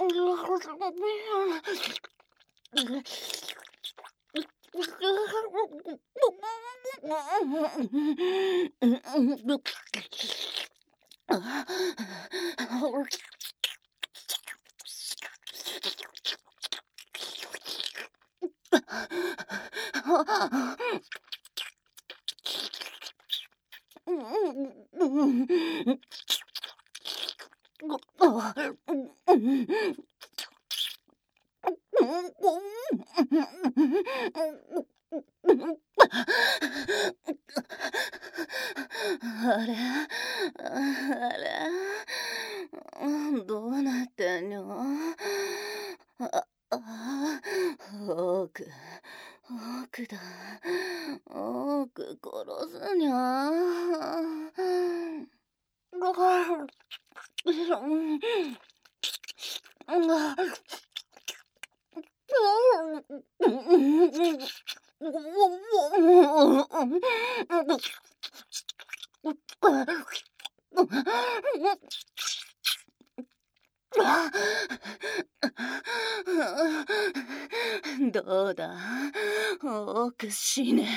あれあれ、どうなってんの？奥だ。奥殺すにゃ。どうだ、奥死ね。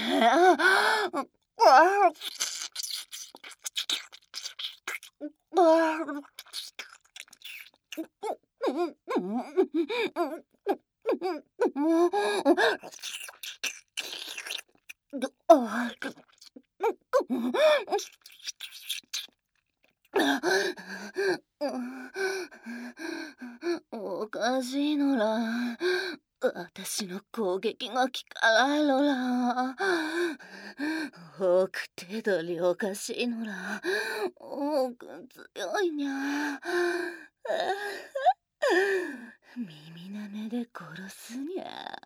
おかしいのら、私の攻撃が効かないのら。奥手取りおかしいのら、奥強いにゃ。耳なめで殺すにゃ。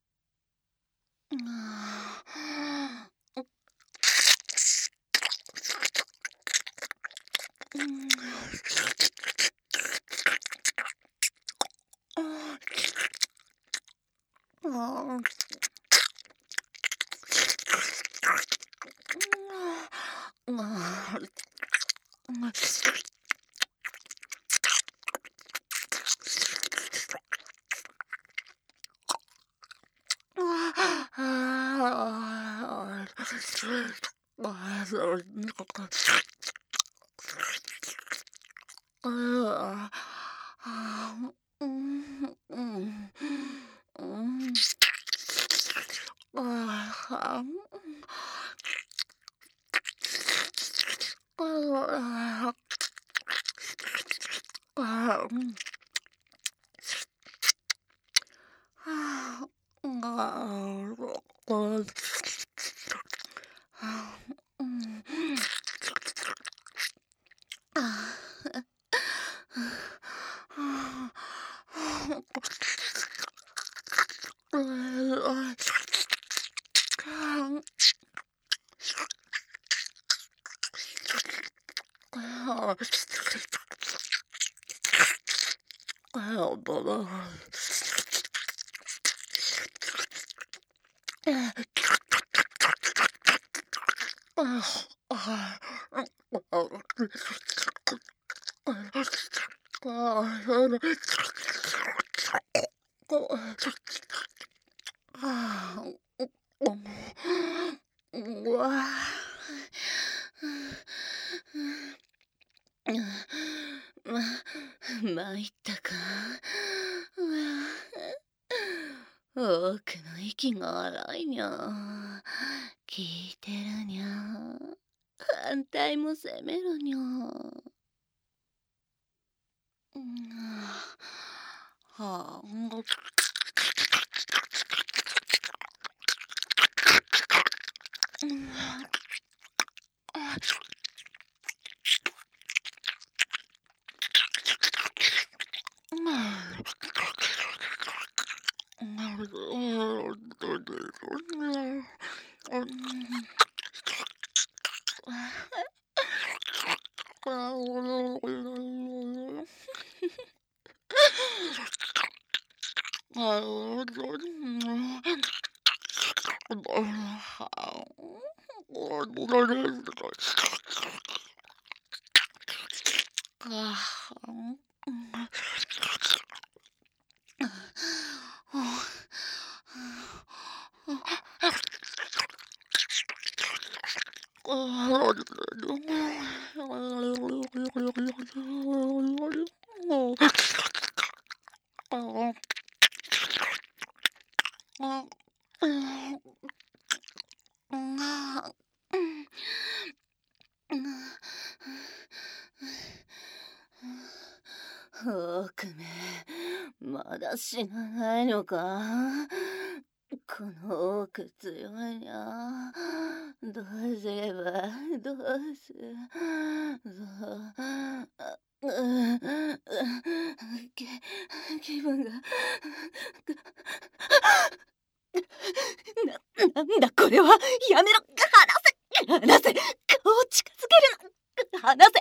参ったか。奥の息が荒いにゃ。聞いてるにゃ。反対も攻めるにゃ。はあ。 オークメ、まだ死なないのか。この奥強いにゃ。どうすれば、どうす気分がなんだこれは。やめろ、離せ、顔を近づけるな。離せ、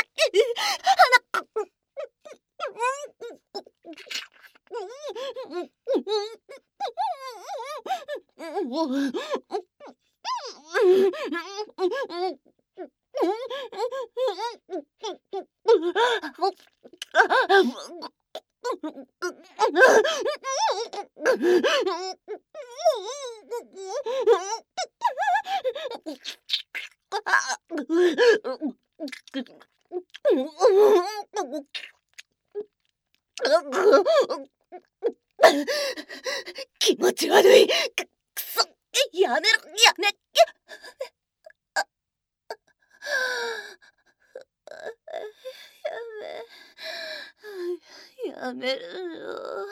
気持ち悪い。くそ、やめろ、やめるよ。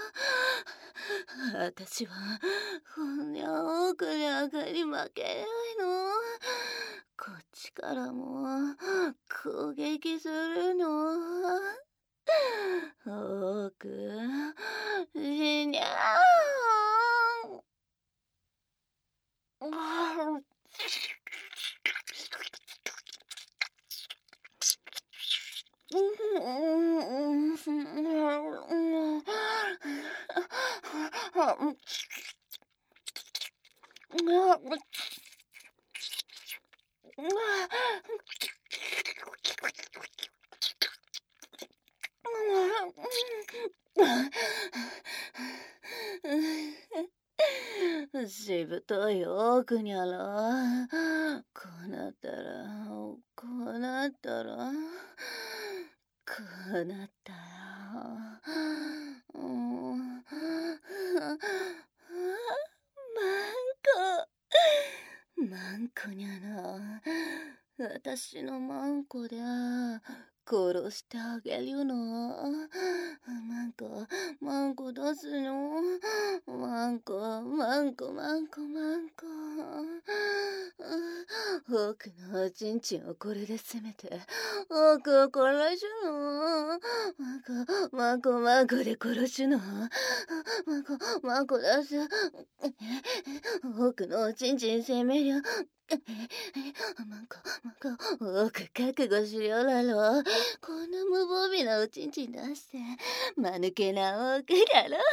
私はこんにゃ奥にあかに負けないの。こっちからも攻撃するの。奥、死にゃー。しぶとい奥にゃら。こうなったら、こうなったら、こうなったら、マンコにゃな。私のマンコで殺してあげるの。マンコ出すの。マンコ。奥のおちんちんをこれで攻めて、奥を殺すの。マンコで殺すの。マンコ出す。奥のおちんちん攻めりゃ。マンコ、奥覚悟しようだろ。こんな無防備なおちんちん出して、間抜けな奥だろ。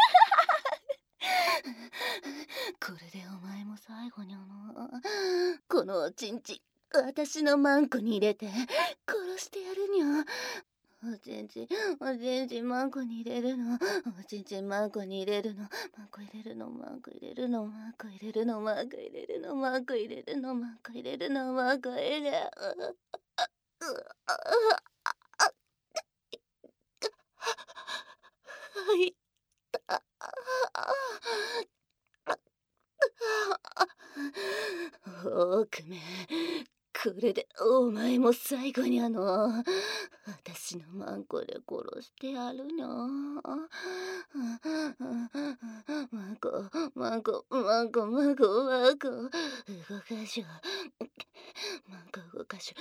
これでお前も最後にこのおちんちん、私のマンコに入れて、殺してやるにゃ。おちんちんマンコに入れるの。おちんちんマンコに入れるの。マンコ入れるの。マンコ入れるの。マンコ入れるの。マンコ入れるの。マンコ入れるの。マンコ入れるの。マンコ入れる。はいった奥め、これでお前も最後に私のマンコで殺してやるにゃ。マンコ動かしゅ。マンコ動かしゅ。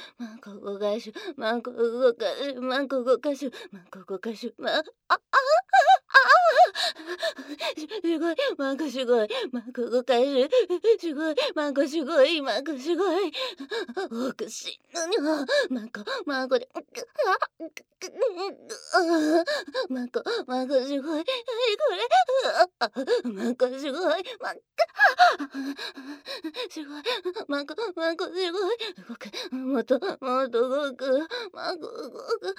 すごい、マンコすごい、マンコ動かす。すごい、マンコすごい。奥死ぬにゃ。マンコで。マンコすごい。これ。マンコすごい。すごい。マンコすごい。動く。もっと動く。マンコ動く。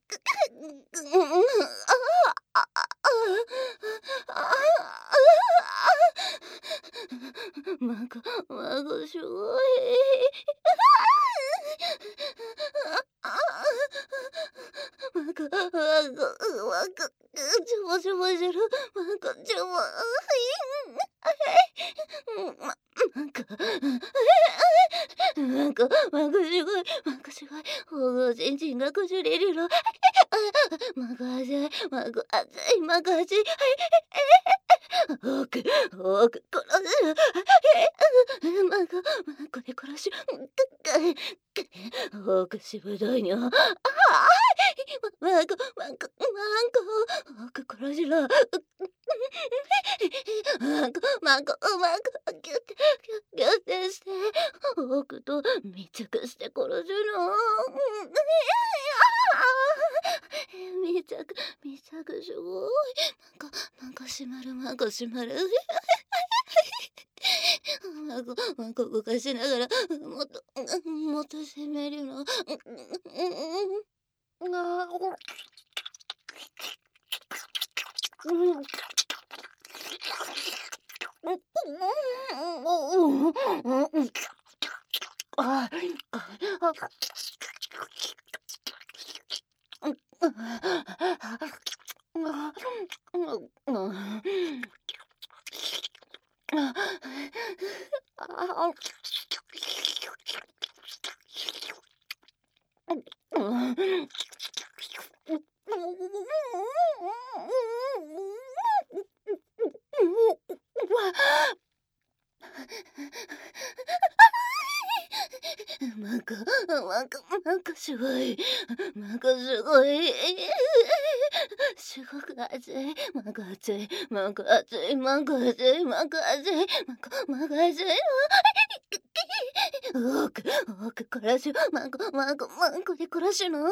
マンコすごい。 しぶどいにゃ。殺しろ。ギュッてして、と密着して殺すの。密着すごい。閉まる。動かしながら、もっと攻めるの。すごい。すごい。すごく熱い。熱い。多く殺し、で殺しの。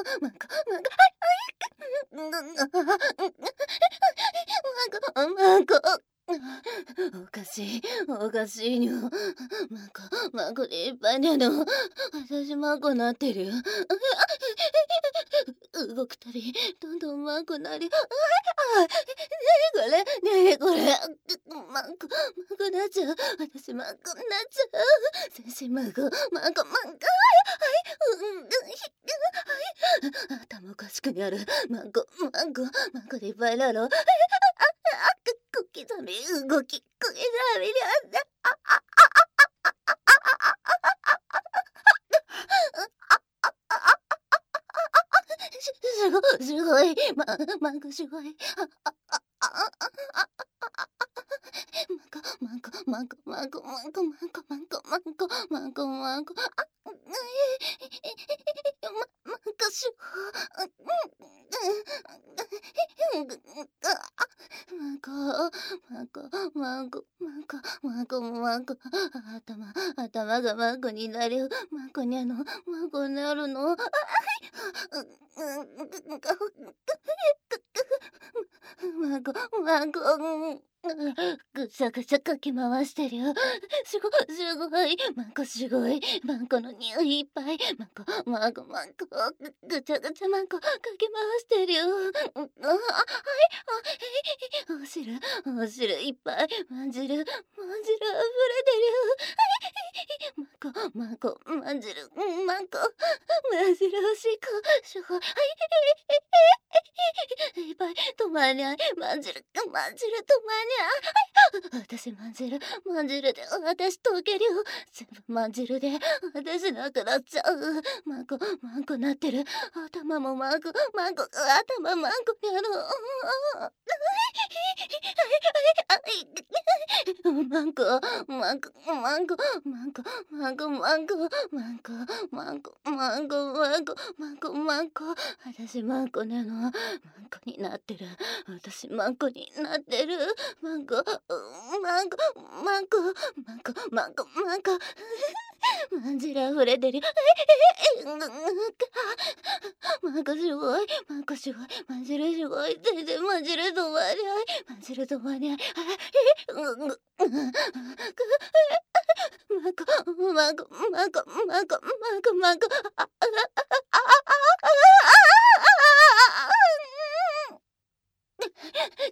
おかしいにゃ。でいっぱいなの。私なってる。動くたび、どんどんなり。ねえこれ。なっちゃう。私なっちゃう。全身頭おかしくなる。でいっぱいなの。小刻み動き、小刻みにすごい。すごい。頭がになる。になるの。ぐさぐさかき回してる。すごい。すごい。の匂いいっぱい。ぐちゃかき回してる。お汁いっぱい。まんじる溢れてる。まんじるおしっこ。すごい。いっぱい止まんにゃい。まんじる止まんにゃい。私まんじるで私溶けるよ。全部まんじるで私なくなっちゃう。なってる。頭も頭やろう。私なの。になってる。私になってる。まんじる溢れてる。すごい。まんじるすごい。全然まんじる止まりゃい。